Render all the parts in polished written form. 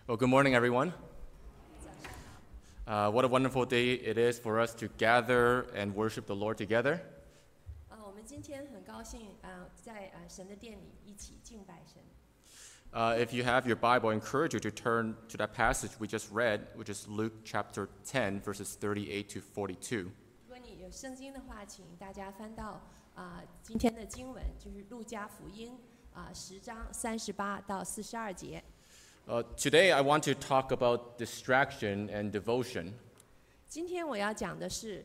Well, good morning, everyone. What a wonderful day it is for us to gather and worship the Lord together. 我们今天很高兴在神的殿里一起敬拜神。 If you have your Bible, I encourage you to turn to that passage we just read, which is Luke chapter 10, verses 38 to 42. 如果你有圣经的话，请大家翻到今天的经文，就是路加福音10章38到42节。 Today, I want to talk about distraction and devotion. 今天我要讲的是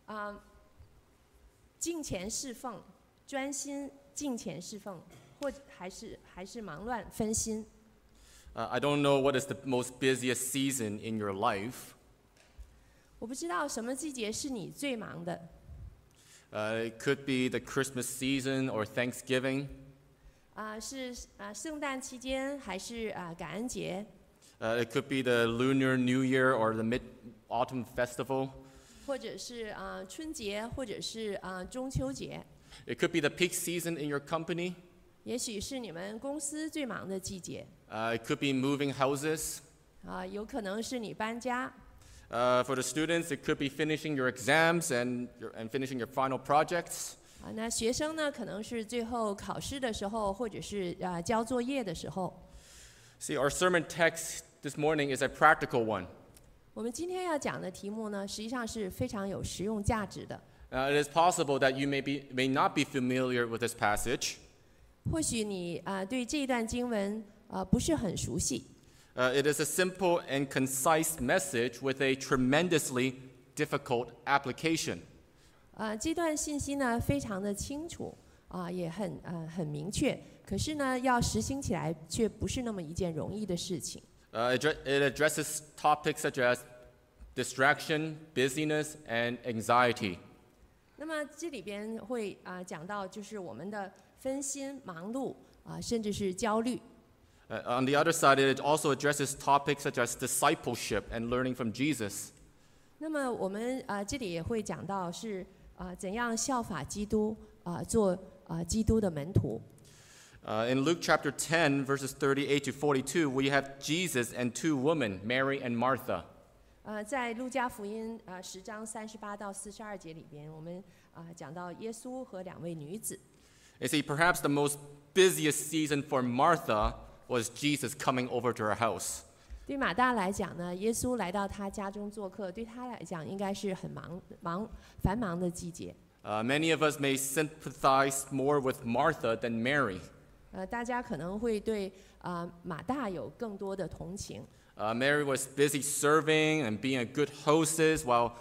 敬虔侍奉，专心敬虔侍奉，或者还是忙乱分心。 I don't know what is the most busiest season in your life. 我不知道什么季节是你最忙的。 It could be the Christmas season or Thanksgiving. 是圣诞期间还是感恩节？ It could be the Lunar New Year or the Mid-Autumn Festival. 或者是春节，或者是中秋节。 It could be the peak season in your company. 也许是你们公司最忙的季节。 It could be moving houses. 有可能是你搬家。 For the students, it could be finishing your exams and finishing your final projects. 那学生呢，可能是最后考试的时候，或者是交作业的时候。 See, our sermon text this morning is a practical one. 我们今天要讲的题目呢，实际上是非常有实用价值的。 It is possible that you may not be familiar with this passage. 或许你对这一段经文不是很熟悉。 It is a simple and concise message with a tremendously difficult application. 这段信息呢非常的清楚也很明确，可是呢要实行起来却不是那么一件容易的事情。 It addresses topics such as distraction, busyness, and anxiety. 那么这里边会讲到就是我们的分心、忙碌甚至是焦虑。 On the other side, it also addresses topics such as discipleship and learning from Jesus. 那么我们这里也会讲到是怎样效法基督做基督的门徒。 In Luke chapter 10, verses 38 to 42, we have Jesus and two women, Mary and Martha. 在路加福音10章38到42节里边，我们讲到耶稣和两位女子。 You see, perhaps the most busiest season for Martha was Jesus coming over to her house. 对马大来讲呢，耶稣来到他家中做客，对他来讲应该是很繁忙的季节。 Many of us may sympathize more with Martha than Mary. 大家可能会对马大有更多的同情。 Mary was busy serving and being a good hostess, while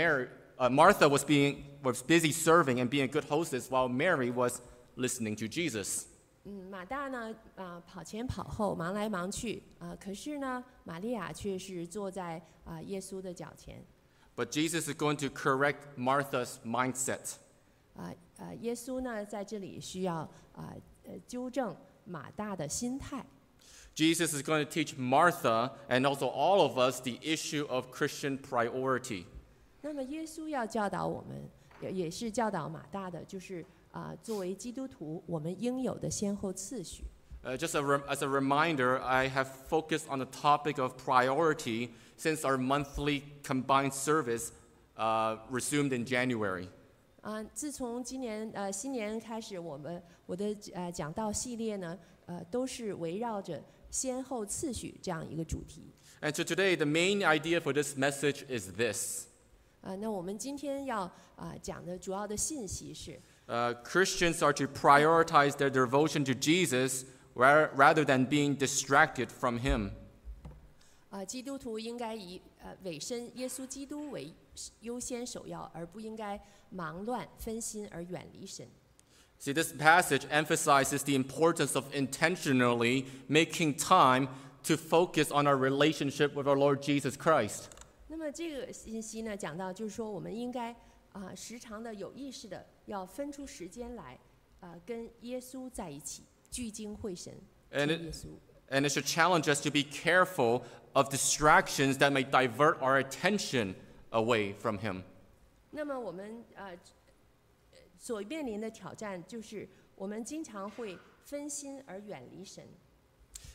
Martha was busy serving and being a good hostess, while Mary was listening to Jesus. 马大呢跑前跑后，忙来忙去可是呢，玛利亚却是坐在耶稣的脚前。 But Jesus is going to correct Martha's mindset. 耶稣呢在这里需要纠正马大的心态。 Jesus is going to teach Martha and also all of us the issue of Christian priority. 那么耶稣要教导我们，也是教导马大的，就是作为基督徒，我们应有的先后次序。 Just as a reminder, I have focused on the topic of priority since our monthly combined service resumed in January. 自从今年新年开始，我的讲道系列呢，都是围绕着先后次序这样一个主题。 And so today, the main idea for this message is this. 那我们今天要讲的主要的信息是 ，Christians are to prioritize their devotion to Jesus rather than being distracted from Him. 基督徒应该以委身耶稣基督为优先首要，而不应该忙乱分心而远离神。 See, this passage emphasizes the importance of intentionally making time to focus on our relationship with our Lord Jesus Christ. 那么这个信息呢，讲到就是说，我们应该时常的有意识的要分出时间来跟耶稣在一起，聚精会神听耶稣。 And it should challenge us to be careful of distractions that may divert our attention away from Him. 那么我们所面临的挑战就是，我们经常会分心而远离神。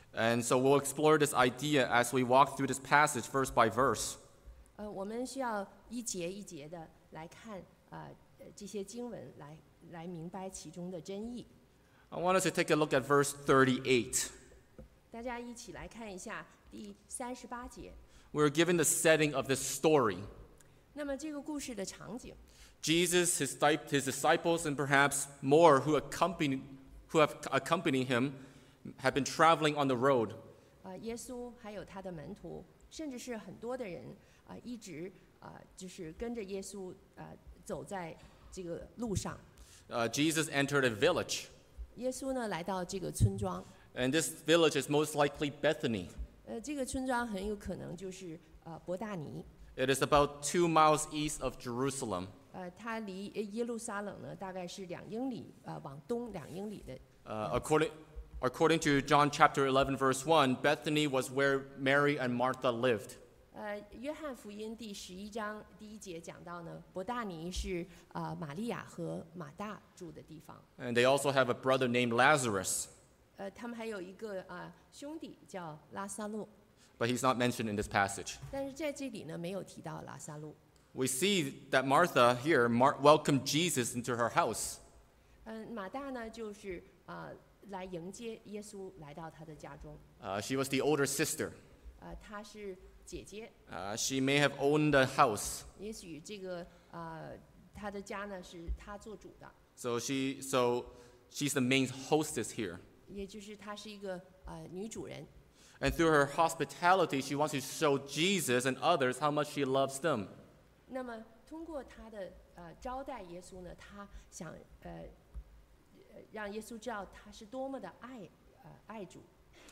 And so we'll explore this idea as we walk through this passage verse by verse. 我们需要一节一节的来看这些经文，来明白其中的真意。 I want us to take a look at verse 38. 大家一起来看一下第38节。 We're given the setting of this story. 那么这个故事的场景， Jesus, his disciples, and perhaps more who have accompanied him have been traveling on the road. 耶稣还有他的门徒，甚至是很多的人一直就是跟着耶稣走在这个路上。 Jesus entered a village, 耶稣呢来到这个村庄， and this village is most likely Bethany. 这个村庄很有可能就是伯大尼。 It is about 2 miles east of Jerusalem. 它离耶路撒冷呢大概是2英里，往东2英里的。 According to John chapter 11, verse 1, Bethany was where Mary and Martha lived. 约翰福音第11章第1节讲到呢，伯大尼是玛利亚和马大住的地方。 And they also have a brother named Lazarus, 他们还有一个兄弟叫拉撒路， but he's not mentioned in this passage. 但是在这里呢没有提到拉撒路。 We see that Martha here welcomed Jesus into her house. 马大呢就是来迎接耶稣来到他的家中。 She was the older sister. 她是姐姐， She may have owned the house. 也许这个她的家呢是她做主的， So she's the main hostess here. 也就是她是一个女主人。 And through her hospitality, she wants to show Jesus and others how much she loves them. 那么通过她的招待耶稣呢，她想让耶稣知道她是多么的爱主。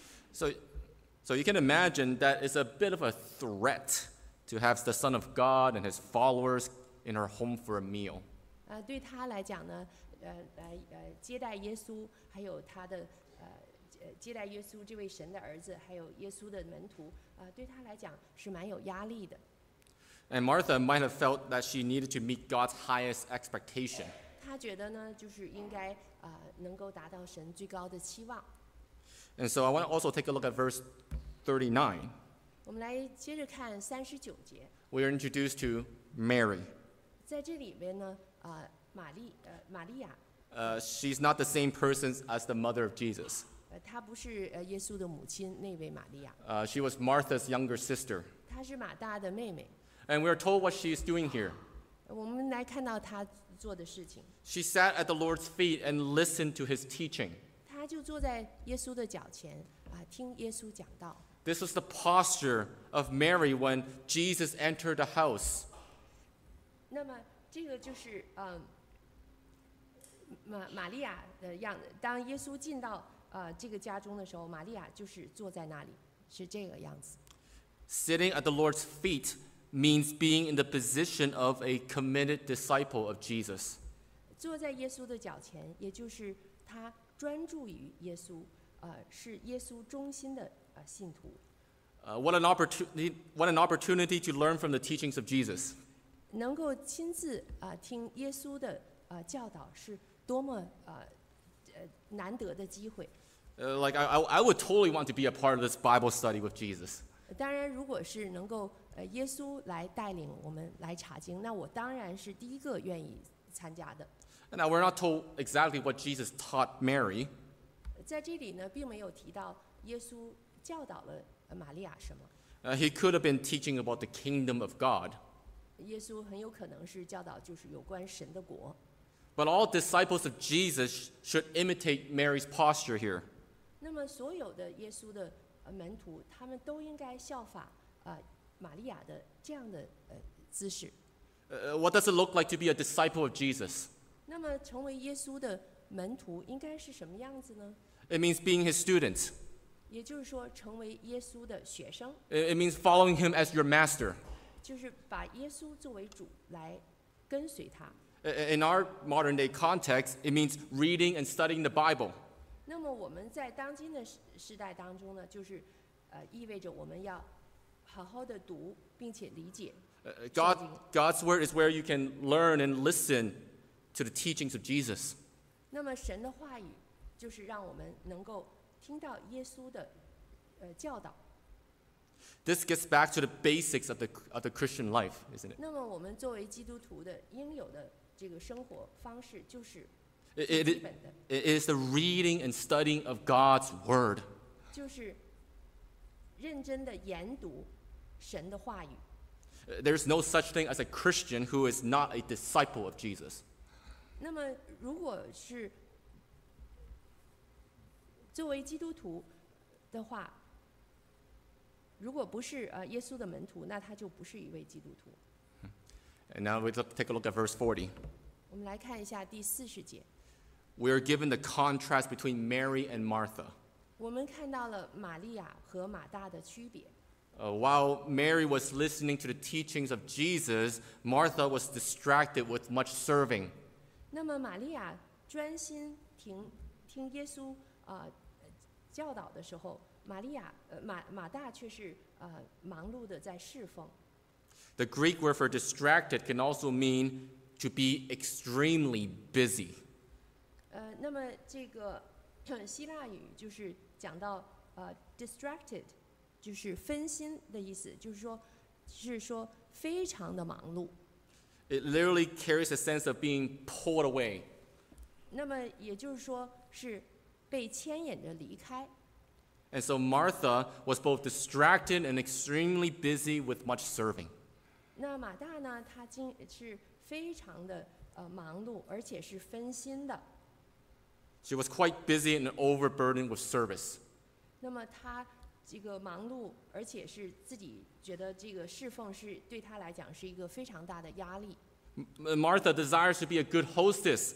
So you can imagine that it's a bit of a threat to have the Son of God and his followers in her home for a meal. 对她来讲呢，来接待耶稣，还有她的接待耶稣这位神的儿子，还有耶稣的门徒，对她来讲是蛮有压力的。 And Martha might have felt that she needed to meet God's highest expectation. 她觉得呢，就是应该能够达到神最高的期望。 And so I want to also take a look at verse 39. 我们来接着看39节， We are introduced to Mary. 在这里边呢，玛利亚， She's not the same person as the mother of Jesus. 她不是耶稣的母亲那位玛利亚， She was Martha's younger sister. 她是马大的妹妹。 And we are told what she is doing here. 我们来看到她做的事情， She sat at the Lord's feet and listened to his teaching. 她就坐在耶稣的脚前听耶稣讲道。 This was the posture of Mary when Jesus entered the house. 那么这个就是玛利亚的样子。当耶稣进到这个家中的时候，玛利亚就是坐在那里，是这个样子。 Sitting at the Lord's feet means being in the position of a committed disciple of Jesus. 坐在耶稣的脚前，也就是他专注于耶稣，是耶稣忠心的信徒。 What an opportunity to learn from the teachings of Jesus. 能够亲自听耶稣的教导，是多么难得的机会。 Like I would totally want to be a part of this Bible study with Jesus. 当然，如果是能够耶稣来带领我们来查经，那我当然是第一个愿意参加的。 Now we're not told exactly what Jesus taught Mary, 在这里呢，并没有提到耶稣教导了玛利亚什么。 he could have been teaching about the kingdom of God. 耶稣很有可能是教导就是有关神的国。 But all disciples of Jesus should imitate Mary's posture here. 那么所有的耶稣的门徒，他们都应该效法玛利亚的这样的姿势。 What does it look like to be a disciple of Jesus? 那么成为耶稣的门徒应该是什么样子呢？ It means being his student. 也就是说，成为耶稣的学生， It means following him as your master. 就是把耶稣作为主来跟随他。 In our modern day context, it means reading and studying the Bible. 那么我们在当今的时代当中呢，就是意味着我们要好好的读，并且理解。 God's word is where you can learn and listen to the teachings of Jesus. 那么神的话语就是让我们能够听到耶稣的教导。 This gets back to the basics of the Christian life, isn't it? 那么我们作为基督徒的应有的这个生活方式就是 It, 最 it, 基本的， it is the reading and studying of God's Word. 就是认真的研读神的话语。 There's no such thing as a Christian who is not a disciple of Jesus. 那么，如果是作为基督徒的话，如果不是耶稣的门徒，那他就不是一位基督徒。 And now we take a look at verse 40. 我们来看一下第40节， We are given the contrast between Mary and Martha. 我们看到了玛利亚和马大的区别。 While Mary was listening to the teachings of Jesus, Martha was distracted with much serving. 那么玛利亚专心听耶稣教导的时候，马大却是忙碌的在侍奉。 The Greek word for distracted can also mean to be extremely busy. 那么这个希腊语就是讲到distracted， 就是分心的意思，就是说非常的忙碌。 It literally carries a sense of being pulled away. 那么也就是说是被牵引着离开。 And so Martha was both distracted and extremely busy with much serving. 那马大呢，他是非常的忙碌，而且是分心的。 She was quite busy and overburdened with service. 那么他这个忙碌，而且是自己觉得这个侍奉是对他来讲是一个非常大的压力。 Martha desires to be a good hostess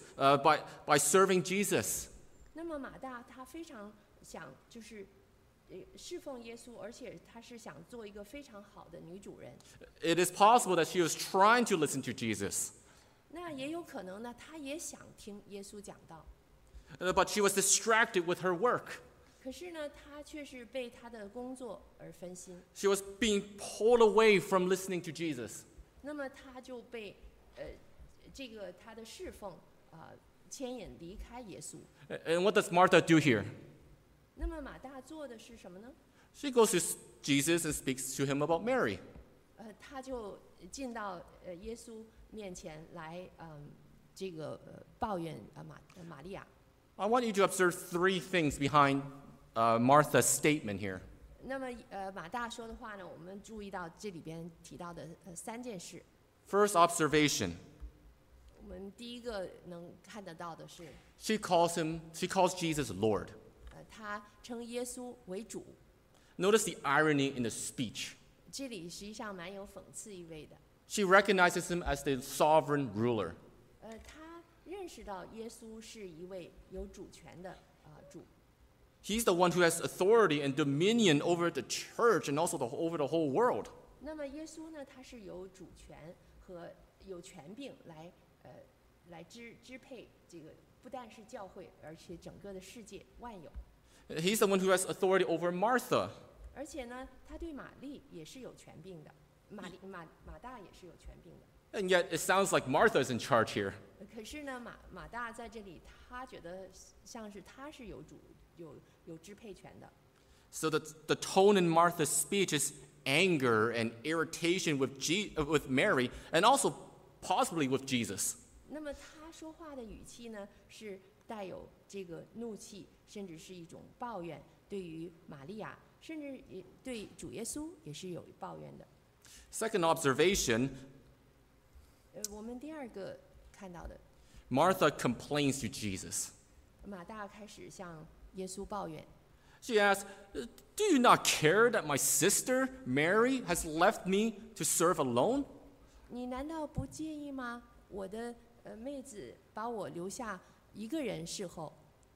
by serving Jesus. 那么马大他非常想就是侍奉耶稣，而且他是想做一个非常好的女主人。 It is possible that she was trying to listen to Jesus, 那也有可能呢，他也想听耶稣讲道， but she was distracted with her work. 可是呢，他却是被他的工作而分心。 She was being pulled away from listening to Jesus. 那么他就被这个他的侍奉牵引离开耶稣。 And what does Martha do here? 那么马大做的是什么呢？ She goes to Jesus and speaks to him about Mary. 他就进到耶稣面前来，这个抱怨玛利亚。 I want you to observe three things behind Martha's statement here. 那么马大说的话呢，我们注意到这里边提到的3件事。 First observation, 我们第一个能看得到的是， she calls Jesus Lord. 他称耶稣为主。 Notice the irony in the speech. 这里实际上蛮有讽刺意味的。 She recognizes him as the sovereign ruler. 他认识到耶稣是一位有主权的主。 He's the one who has authority and dominion over the church and also over the whole world. 那么耶稣呢，他是有主权和有权柄来支配这个，不但是教会，而且整个的世界万有。 He's the one who has authority over Martha. 而且呢，他对玛丽也是有权柄的，马大也是有权柄的。 And yet it sounds like Martha is in charge here. 可是呢，马大在这里，他觉得像是他是有支配权的。 So the tone in Martha's speech is anger and irritation with Mary and also possibly with Jesus. 那么他说话的语气呢，是带有这个怒气，甚至是一种抱怨，对于玛利亚，甚至也对主耶稣也是有抱怨的。 Second observation, 我们第二个看到的， Martha complains to Jesus. 马大开始向耶稣抱怨。 She asks, "Do you not care that my sister Mary has left me to serve alone?" 你难道不介意吗？我的妹子把我留下一个人侍候。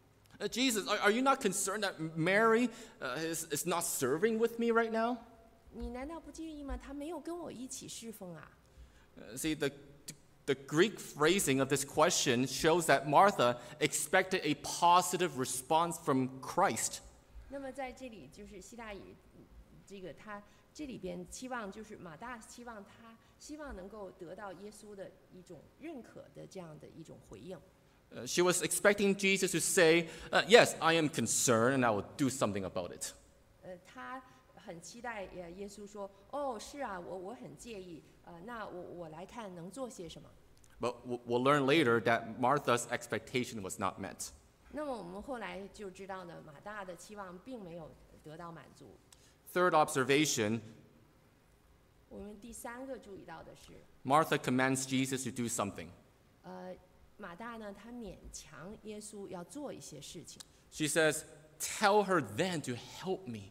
Jesus, are you not concerned that Mary is not serving with me right now? 你难道不介意吗？她没有跟我一起侍奉啊。 See, the Greek phrasing of this question shows that Martha expected a positive response from Christ. 那么在这里就是希腊语，这个他这里边期望就是马大希望能够得到耶稣的一种认可的这样的一种回应。 She was expecting Jesus to say, "Yes, I am concerned, and I will do something about it." 他很期待耶稣说，哦，是啊，我很介意，那我来看能做些什么。 But we'll learn later that Martha's expectation was not met. 那么我们后来就知道呢，马大的期望并没有得到满足。 Third observation, 我们第三个注意到的是， Martha commands Jesus to do something. 马大呢，他勉强耶稣要做一些事情。 She says, "Tell her then to help me."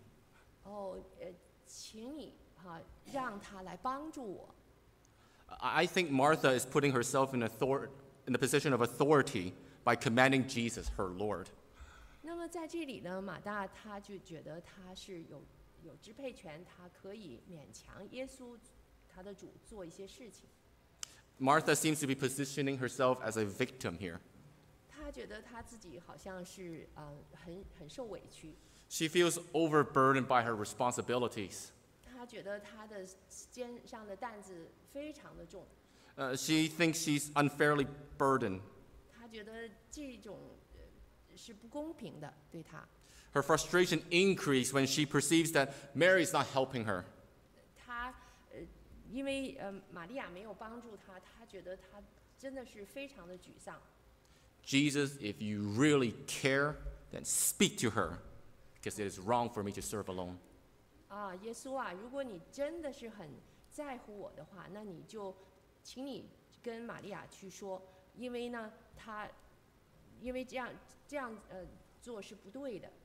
请你让他来帮助我。 I think Martha is putting herself in the position of authority by commanding Jesus, her Lord. 那么在这里呢，马大他就觉得他是有支配权，他可以勉强耶稣，他的主做一些事情。 Martha seems to be positioning herself as a victim here. 他觉得他自己好像是很受委屈， She feels overburdened by her responsibilities. 他觉得他的肩上的担子非常的重， She thinks she's unfairly burdened. 他觉得这种是不公平的对他。 Her frustration increased when she perceives that Mary is not helping her. 他因为玛利亚没有帮助他，他觉得他真的是非常的沮丧。 Jesus, if you really care, then speak to her, because it is wrong for me to serve alone. 耶稣啊，如果你真的是很在乎我的话，那你就请你跟玛利亚去说，因为呢，因为这样做是不对的。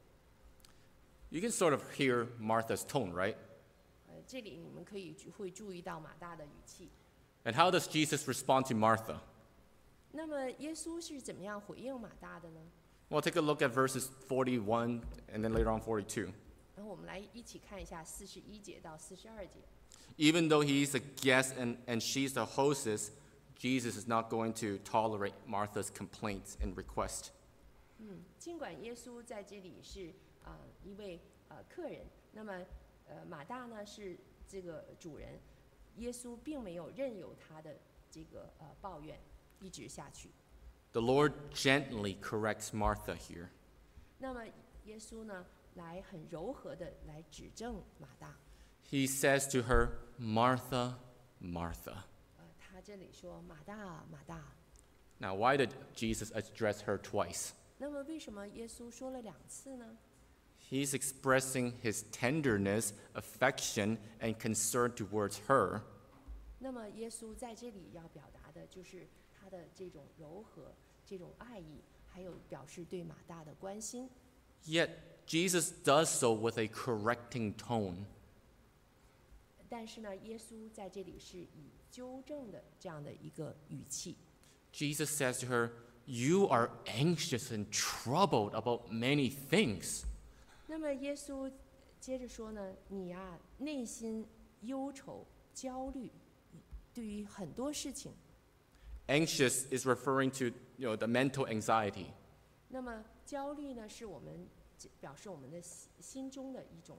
You can sort of hear Martha's tone, right? 这里你们会注意到马大的语气。 And how does Jesus respond to Martha? 那么耶稣是怎么样回应马大的呢？ Well, take a look at verses 41 and then later on 42. 然后我们来一起看一下41节到42节。 Even though he's a guest and she's the hostess, Jesus is not going to tolerate Martha's complaints and request. 尽管耶稣在这里是一位客人，那么马大呢是这个主人，耶稣并没有任由他的这个抱怨一直下去。 The Lord gently corrects Martha here. 那么耶稣呢来很柔和的来指正马大。 He says to her, "Martha, Martha." 他这里说马大马大。 Now, why did Jesus address her twice? 那么为什么耶稣说了2次呢？ He's expressing his tenderness, affection, and concern towards her. 那么耶稣在这里要表达的就是他的这种柔和、这种爱意，还有表示对马大的关心。 Yet, Jesus does so with a correcting tone. 但是呢，耶稣在这里是以纠正的这样的一个语气。 Jesus says to her, "You are anxious and troubled about many things." 那么耶稣接着说呢，你呀、内心忧愁、焦虑，对于很多事情。 Anxious is referring to, the mental anxiety. 那么焦虑呢，是我们表示我们的心中的一种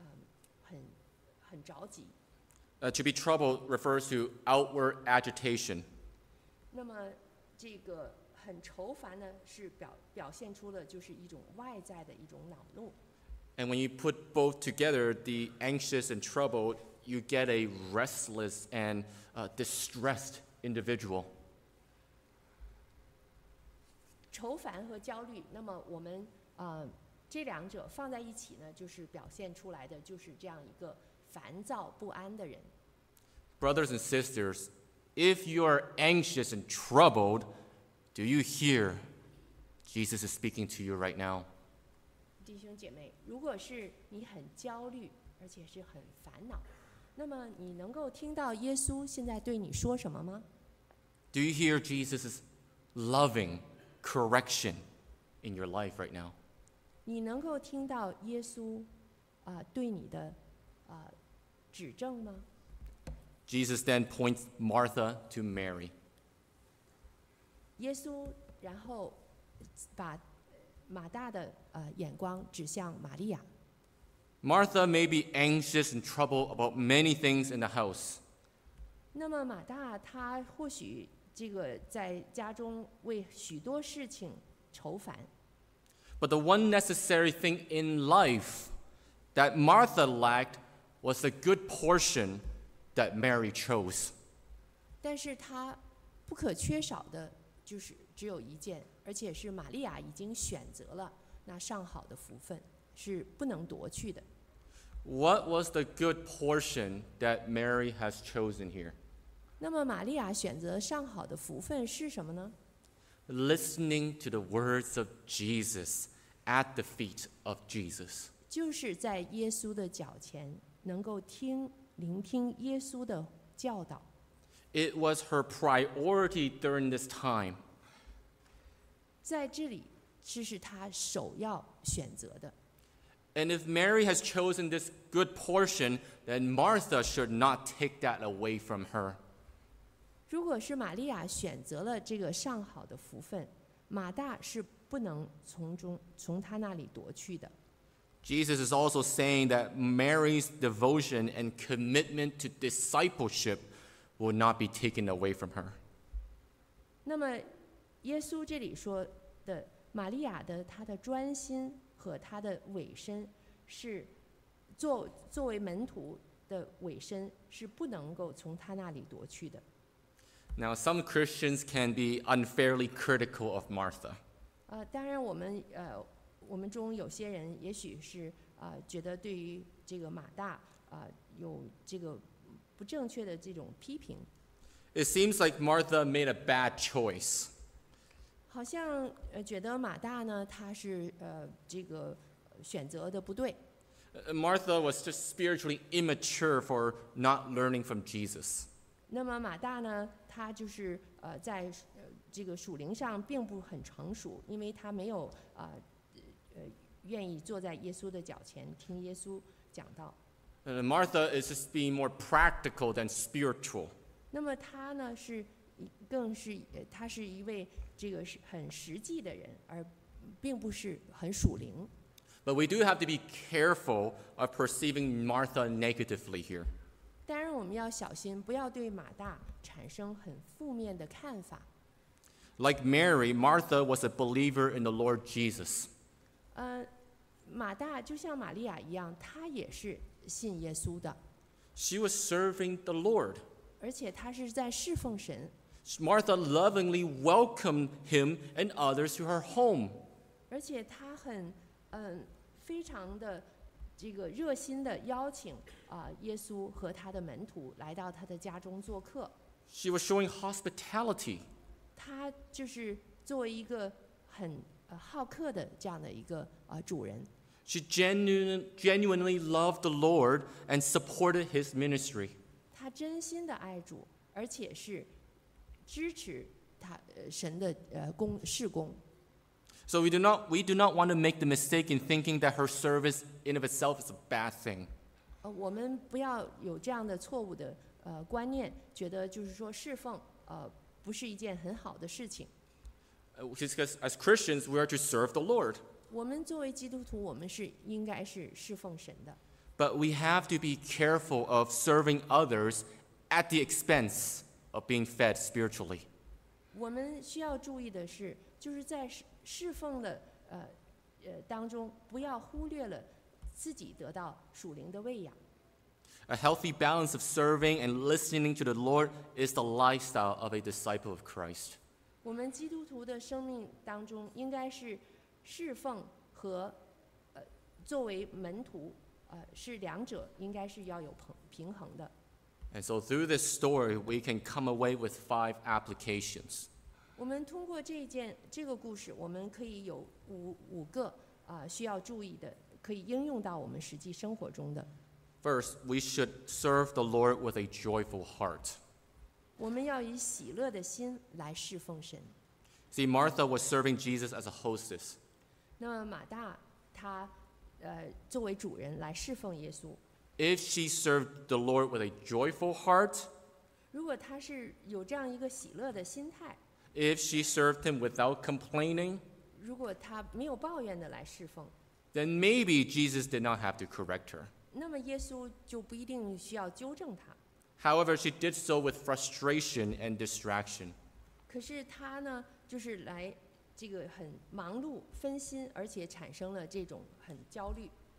很着急。 To be troubled refers to outward agitation. 那么这个很愁烦呢，是表现出了就是一种外在的一种恼怒。 And when you put both together, the anxious and troubled, you get a restless and distressed individual. 愁烦和焦虑，那么我们这两者放在一起呢，就是表现出来的就是这样一个烦躁不安的人。 Brothers and sisters, if you are anxious and troubled, do you hear Jesus is speaking to you right now? 弟兄姐妹，如果是你很焦虑，而且是很烦恼，那么你能够听到耶稣现在对你说什么吗？ Do you hear Jesus' loving correction in your life right now? 你能够听到耶稣对你的指正吗？ Jesus then points Martha to Mary. 耶稣然后把马大的眼光指向玛利亚。 Martha may be anxious and troubled about many things in the house. 那么马大他或许这个在家中为许多事情愁烦， But the one necessary thing in life that Martha lacked was the good portion that Mary chose. 但是他不可缺少的就是只有一件，而且是玛利亚已经选择了那上好的福分，是不能夺去的。 What was the good portion that Mary has chosen here? 那么玛利亚选择上好的福分是什么呢？ Listening to the words of Jesus at the feet of Jesus. 就是在耶稣的脚前，能够聆听耶稣的教导。 It was her priority during this time. 在这里，这是她首要选择的。 And if Mary has chosen this good portion, then Martha should not take that away from her. 如果是玛利亚选择了这个上好的福分，马大是不能从她那里夺去的。 Jesus is also saying that Mary's devotion and commitment to discipleship will not be taken away from her. 那么，耶稣这里说的玛利亚的她的专心和她的委身，是作为门徒的委身，是不能够从她那里夺去的。 Now, some Christians can be unfairly critical of Martha. 当然我们中有些人也许是觉得对于这个马大有这个不正确的这种批评。 It seems like Martha made a bad choice. 好像觉得马大呢，他是这个选择的不对。 Martha was just spiritually immature for not learning from Jesus. 那么马大呢，他就是在这个属灵上并不很成熟，因为他没有愿意坐在耶稣的脚前听耶稣讲道。 Martha is just being more practical than spiritual. 那么他呢他是一位这个是很实际的人，而并不是很属灵。 But we do have to be careful of perceiving Martha negatively here. 当然，我们要小心，不要对马大产生很负面的看法。 Like Mary, Martha was a believer in the Lord Jesus. 马大就像玛利亚一样，他也是信耶稣的， She was serving the Lord. 而且他是在侍奉神。 Martha lovingly welcomed him and others to her home. 而且他非常的这个热心的邀请耶稣和他的门徒来到他的家中做客。 She was showing hospitality. 他就是作为一个很好客的这样的一个主人。 She genuinely loved the Lord and supported his ministry. 他真心的爱主，而且是支持他神的事工。 So we do not want to make the mistake in thinking that her service in of itself is a bad thing. 我们不要有这样的错误的观念，觉得就是说侍奉不是一件很好的事情。 Because as Christians, we are to serve the Lord. 我们作为基督徒，我们应该是侍奉神的。 But we have to be careful of serving others at the expense of being fed spiritually. 我们需要注意的是，就是在侍奉的当中，不要忽略了自己得到属灵的喂养。 A healthy balance of serving and listening to the Lord is the lifestyle of a disciple of Christ. 我们基督徒的生命当中，应该是侍奉和作为门徒，是两者应该是要有平衡的。 And so through this story, we can come away with 5 applications. 我们通过这个故事，我们可以有五个需要注意的，可以应用到我们实际生活中的。 First, we should serve the Lord with a joyful heart. 我们要以喜乐的心来侍奉神。 See, Martha was serving Jesus as a hostess. 那么马大他作为主人来侍奉耶稣。 If she served the Lord with a joyful heart, 如果他是有这样一个喜乐的心态， if she served him without complaining, 如果他没有抱怨的来侍奉， then maybe Jesus did not have to correct her. 那么耶稣就不一定需要纠正他。 However, she did so with frustration and distraction. 可是他呢，就是来这个很忙碌、分心，而且产生了这种很焦虑。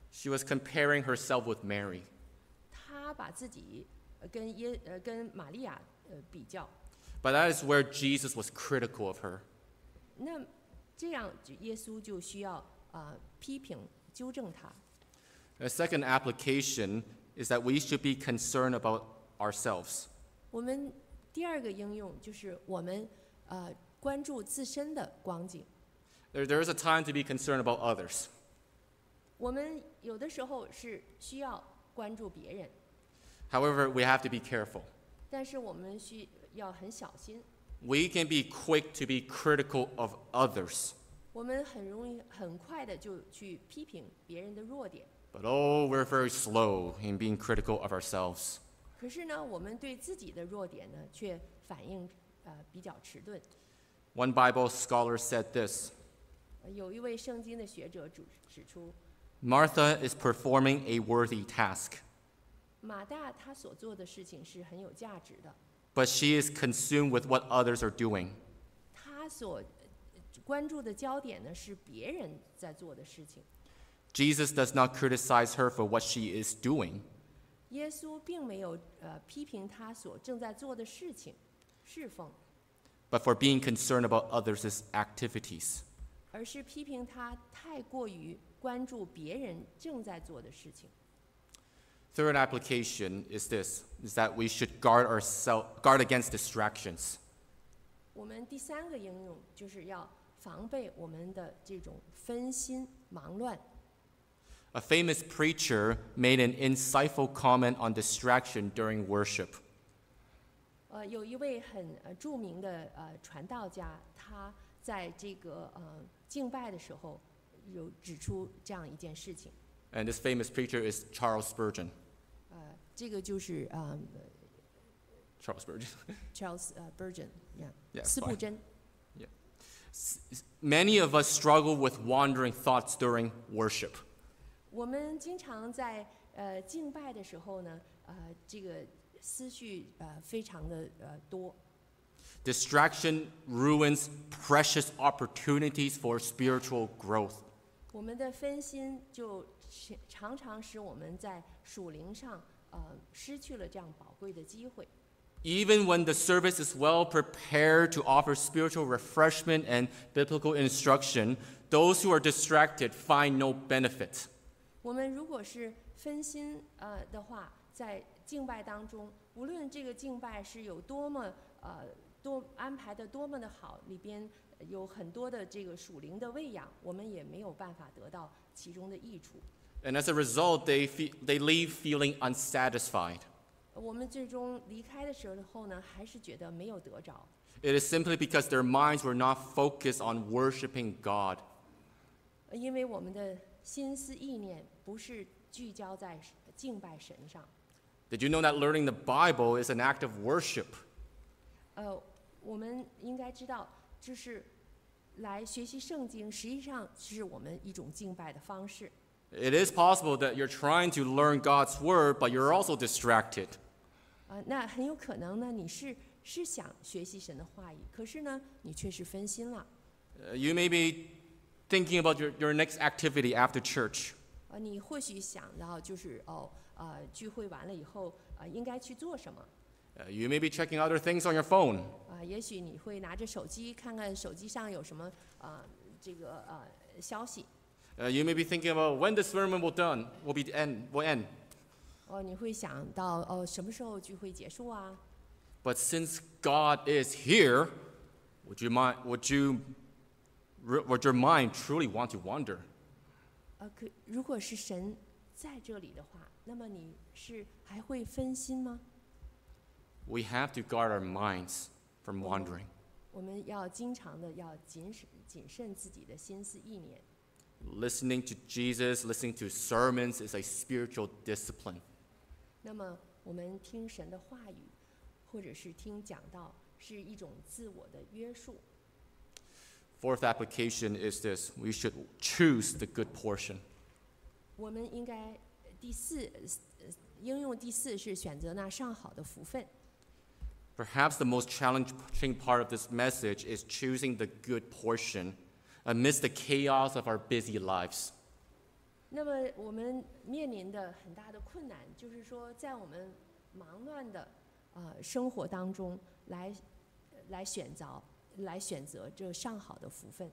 She was comparing herself with Mary. 她把自己跟玛利亚比较。 But that is where Jesus was critical of her. 那这样耶稣就需要批评纠正她。 The second application is that we should be concerned about ourselves. 我们第二个应用就是我们关注自身的光景。 There is a time to be concerned about others. 我们有的时候是需要关注别人， However, we have to be careful. 但是我们需要很小心。 We can be quick to be critical of others. 我们很容易很快的就去批评别人的弱点， But oh, we're very slow in being critical of ourselves. 可是呢，我们对自己的弱点呢，却反应比较迟钝。 One Bible scholar said this: 有一位圣经的学者指出， Martha is performing a worthy task, 马大他所做的事情是很有价值的， but she is consumed with what others are doing. 他所关注的焦点呢是别人在做的事情。 Jesus does not criticize her for what she is doing. 耶稣并没有批评他所正在做的事情，侍奉， But for being concerned about others' activities. 而是批评他太过于关注别人正在做的事情。 Third application is that we should guard against distractions. 我们第三个应用就是要防备我们的这种分心忙乱。 A famous preacher made an insightful comment on distraction during worship. 有一位很著名的传道家，他在这个敬拜的时候有指出这样一件事情。 And this famous preacher is Charles Spurgeon. 这个就是 Charles Spurgeon. Charles Spurgeon， Yeah, 斯布真。 Many of us struggle with wandering thoughts during worship. 我们经常在敬拜的时候呢，这个思绪非常的多。 Distraction ruins precious opportunities for spiritual growth. 我们的分心就常常使我们在属灵上失去了这样宝贵的机会。 Even when the service is well prepared to offer spiritual refreshment and biblical instruction, those who are distracted find no benefit. 我们如果是分心的话，在敬拜当中，无论这个敬拜是有多么安排的多么的好，里边有很多的这个属灵的喂养，我们也没有办法得到其中的益处。 And as a result, they leave feeling unsatisfied. 我们最终离开的时候呢，还是觉得没有得着。 It is simply because their minds were not focused on worshiping God. 因为我们的心思意念不是聚焦在敬拜神上。 Did you know that learning the Bible is an act of worship? 我们应该知道，就是来学习圣经，实际上是我们一种敬拜的方式。 It is possible that you're trying to learn God's word, but you're also distracted. 那很有可能呢，你是想学习神的话语，可是呢，你却是分心了。 You may be thinking about your next activity after church. 你或许想到就是聚会完了以后应该去做什么。 You may be checking other things on your phone. 也许你会拿着手机看看手机上有什么这个消息。 You may be thinking about when the sermon will end. 你会想到什么时候聚会结束啊？ But since God is here, would your mind truly want to wander? 如果是神在这里的话，那么你是还会分心吗？ We have to guard our minds from wandering. 我们要经常的要谨慎自己的心思意念。 Listening to Jesus, listening to sermons is a spiritual discipline. 那么我们听神的话语，或者是听讲道，是一种自我的约束。 Fourth application is this: we should choose the good portion. 我们应该应用第四是选择那上好的福分。 Perhaps the most challenging part of this message is choosing the good portion amidst the chaos of our busy lives. 那么我们面临的很大的困难，就是说在我们忙乱的生活当中来选择这上好的福分。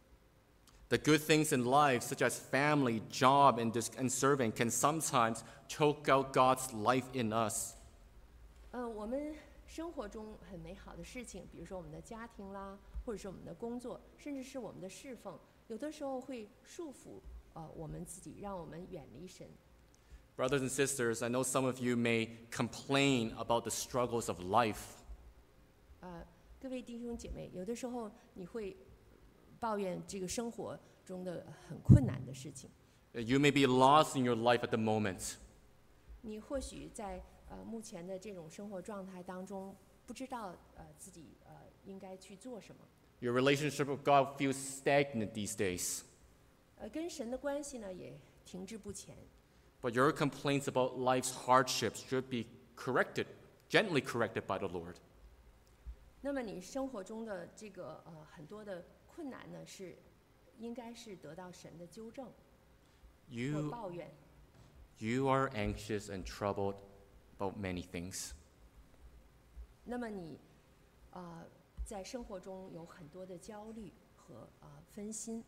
The good things in life, such as family, job, and serving, can sometimes choke out God's life in us. 我们生活中很美好的事情，比如说我们的家庭啦，或者是我们的工作，甚至是我们的侍奉，有的时候会束缚我们自己，让我们远离神。 Brothers and sisters, I know some of you may complain about the struggles of life. 各位弟兄姐妹，有的时候你会抱怨这个生活中的很困难的事情。 You may be lost in your life at the moment. 你或许在目前的这种生活状态当中，不知道自己应该去做什么。 Your relationship with God feels stagnant these days. 跟神的关系呢也停滞不前。 But your complaints about life's hardships should be corrected, gently corrected by the Lord. 那么你生活中的这个很多的困难呢，应该是得到神的纠正或抱怨。 You are anxious and troubled about many things. 那么你在生活中有很多的焦虑和分心。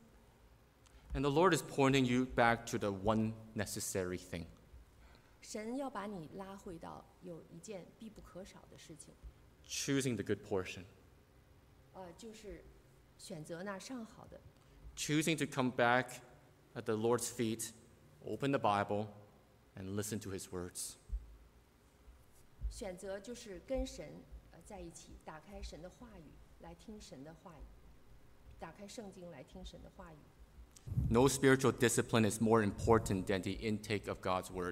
And the Lord is pointing you back to the one necessary thing. 神要把你拉回到有一件必不可少的事情。 Choosing the good portion. 就是选择那上好的。 Choosing to come back at the Lord's feet, open the Bible, and listen to His words. 选择就是跟神在一起，打开神的话语来听神的话语，打开圣经来听神的话语。 No spiritual discipline is more important than the intake of God's word.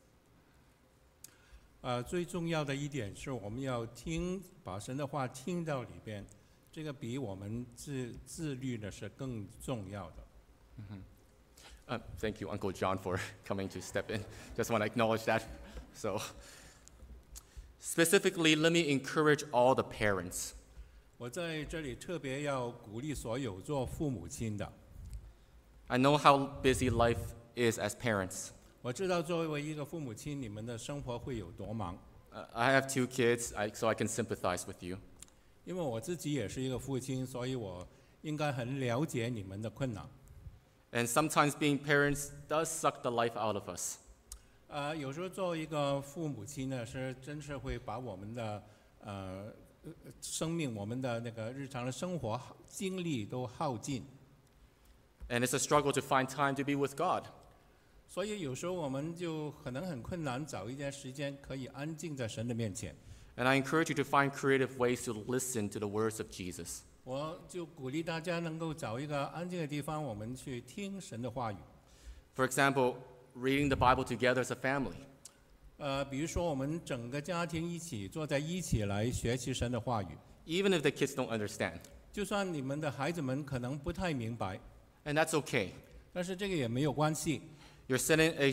最重要的一点是我们要把神的话听到里边，这个比我们自律呢是更重要的。 Thank you, Uncle John, for coming to step in. Just want to acknowledge that. So, specifically, let me encourage all the parents. 我在这里特别要鼓励所有做父母亲的。 I know how busy life is as parents. 我知道作为一个父母亲，你们的生活会有多忙。 I have 2 kids, so I can sympathize with you. 因为我自己也是一个父亲，所以我应该很了解你们的困难。 And sometimes being parents does suck the life out of us. 有时候做一个父母亲呢，真是会把我们的生命、我们的那个日常的生活精力都耗尽。 And it's a struggle to find time to be with God. 所以有时候我们就可能很困难找一点时间可以安静在神的面前。 And I encourage you to find creative ways to listen to the words of Jesus. 我就鼓励大家能够找一个安静的地方，我们去听神的话语。 For example, reading the Bible together as a family. 比如说我们整个家庭一起坐在一起来学习神的话语。 Even if the kids don't understand. 就算你们的孩子们可能不太明白。 And that's okay. 但是这个也没有关系。 You're setting a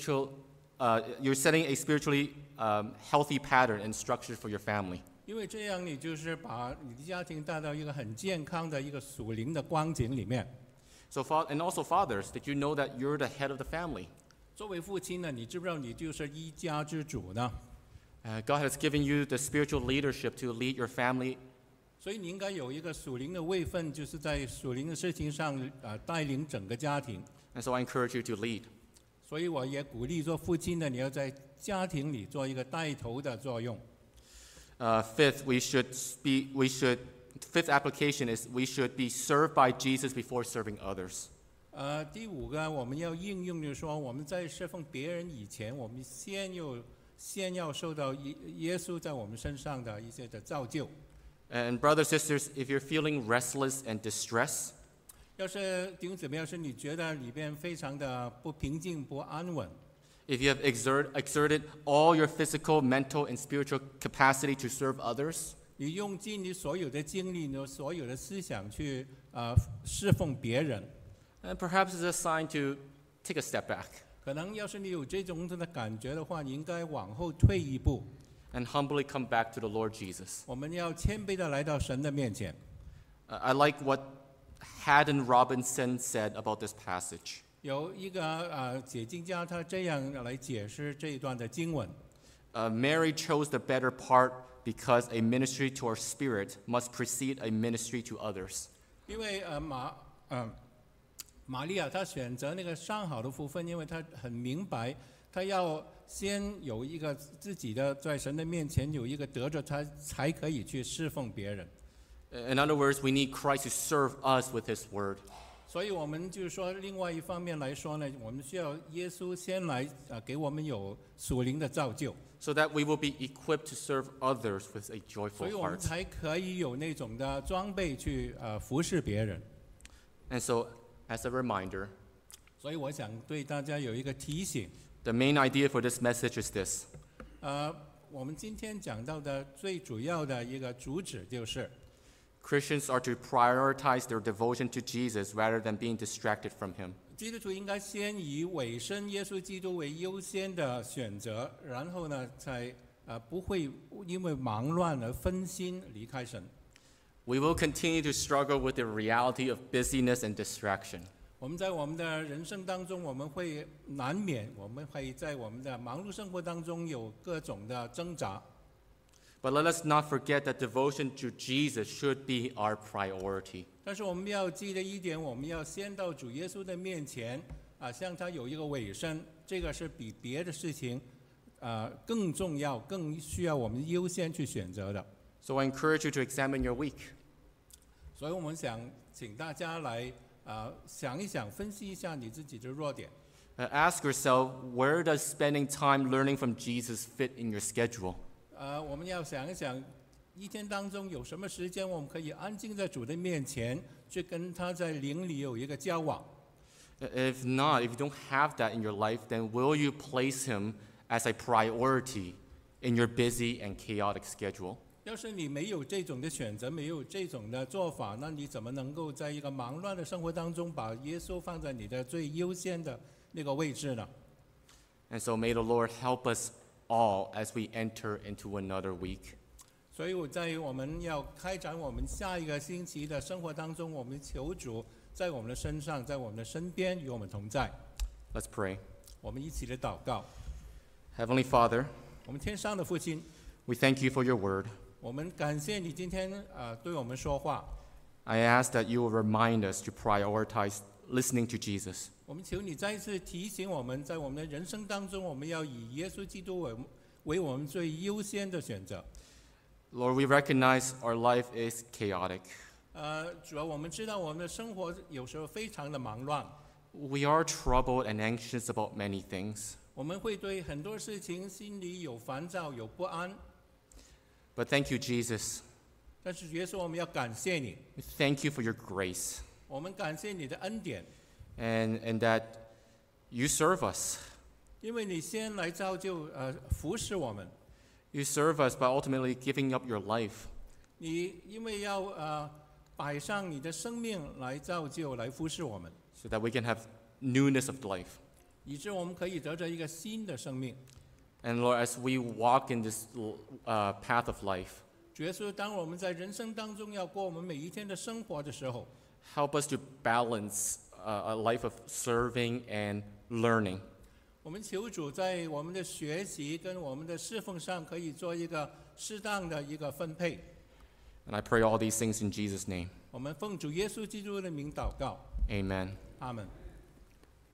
spiritually healthy pattern and structure for your family. 因为这样你就是把你的家庭带到一个很健康的一个属灵的光景里面。 And also fathers, did you know that you're the head of the family? 作为父亲呢，你知不知道你就是一家之主呢 ？God has given you the spiritual leadership to lead your family. 所以你应该有一个属灵的位分，就是在属灵的事情上带领整个家庭。 And so I encourage you to lead. 所以我也鼓励做父亲的，你要在家庭里做一个带头的作用。 Fifth application is we should be served by Jesus before serving others. 第5个我们要应用，就是说我们在侍奉别人以前，我们先要受到耶稣在我们身上的一些的造就。 And brothers, sisters, if you're feeling restless and distressed, 要是弟兄姊妹，要是你觉得里边非常的不平静、不安稳， if you have exerted all your physical, mental, and spiritual capacity to serve others, 你用尽你所有的精力、你所有的思想去侍奉别人， and perhaps it's a sign to take a step back 可能要是你有这种的感觉的话，你应该往后退一步， and humbly come back to the Lord Jesus. 我们要谦卑的来到神的面前。 I like what Haddon Robinson said about this passage. 有一个解经家，他这样来解释这一段的经文。 Mary chose the better part because a ministry to our spirit must precede a ministry to others. 因为玛利亚她选择那个上好的福分，因为她很明白，她要先有一个自己的在神的面前有一个得着，她才可以去侍奉别人。 In other words, we need Christ to serve us with His word. 所以我们就是说，另外一方面来说呢，我们需要耶稣先来给我们有属灵的造就， So that we will be equipped to serve others with a 所以 joyful 我们 heart. 才可以有那种的装备去服侍别人。 And so, as a reminder, 所以我想对大家有一个提醒， the main idea for this message is this. 我们今天讲到的最主要的一个主旨就是， Christians are to prioritize their devotion to Jesus rather than being distracted from Him. 基督徒应该先以委身耶稣基督为优先的选择，然后呢，才不会因为忙乱而分心离开神。 We will continue to struggle with the reality of busyness and distraction. 我们在我们的人生当中，我们会难免，我们会在我们的忙碌生活当中有各种的挣扎。 But let us not forget that devotion to Jesus should be our priority. 但是我们要记得一点，我们要先到主耶稣的面前，向他有一个委身，这个是比别的事情，更重要，更需要我们优先去选择的。 So I encourage you to examine your week. 所以我们想请大家来想一想，分析一下你自己的弱点。 Ask yourself, where does spending time learning from Jesus fit in your schedule? 我们要想一想，一天当中有什么时间，我们可以安静在主的面前，去跟他在灵里有一个交往。 If not, if you don't have that in your life, then will you place Him as a priority in your busy and chaotic schedule? 要是你没有这种的选择，没有这种的做法，那你怎么能够在一个忙乱的生活当中，把耶稣放在你的最优先的那个位置呢？ And so may the Lord help us all as we enter into another week. 所以在我们要开展我们下一个星期的生活当中，我们求主在我们的身上，在我们的身边与我们同在。 Let's pray. 我们一起来祷告。 Heavenly Father, 我们天上的父亲， we thank you for your word. 我们感谢你今天对我们说话。 I ask that you will remind us to prioritize listening to Jesus. 我们求你再一次提醒我们，在我们的人生当中，我们要以耶稣基督为我们最优先的选择。 Lord, we recognize our life is chaotic. 主要我们知道我们的生活有时候非常的忙乱， We are troubled and anxious about many things. 我们会对很多事情心里有烦躁、有不安。 But thank you, Jesus. 但是耶稣，我们要感谢你， We thank you for your grace 我们感谢你的恩典， and that you serve us. 因为你先来造就服侍我们， You serve us by ultimately giving up your life. 你因为要摆上你的生命来造就、来服侍我们， So that we can have newness of life. 以致我们可以得着一个新的生命。 And Lord, as we walk in this path of life, 主耶稣，当我们在人生当中要过我们每一天的生活的时候， help us to balance a life of serving and learning. 我们求主在我们的学习跟我们的侍奉上可以做一个适当的一个分配。 And I pray all these things in Jesus' name. 我们奉主耶稣基督的名祷告， Amen. 阿门。